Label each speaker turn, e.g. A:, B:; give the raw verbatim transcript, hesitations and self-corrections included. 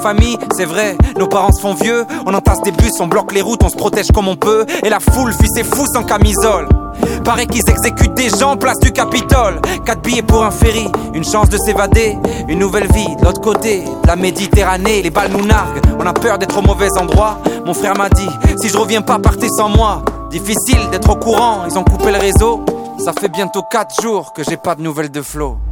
A: famille, c'est vrai, nos parents se font vieux. On entasse des bus, on bloque les routes, on se protège comme on peut. Et la foule fuit ses fous sans camisole. Paraît qu'ils exécutent des gens, place du Capitole. Quatre billets pour un ferry, une chance de s'évader. Une nouvelle vie de l'autre côté de la Méditerranée. Les balles nous narguent, on a peur d'être au mauvais endroit. Mon frère m'a dit, si je reviens pas, partez sans moi. Difficile d'être au courant, ils ont coupé le réseau. Ça fait bientôt quatre jours que j'ai pas de nouvelles de Flo.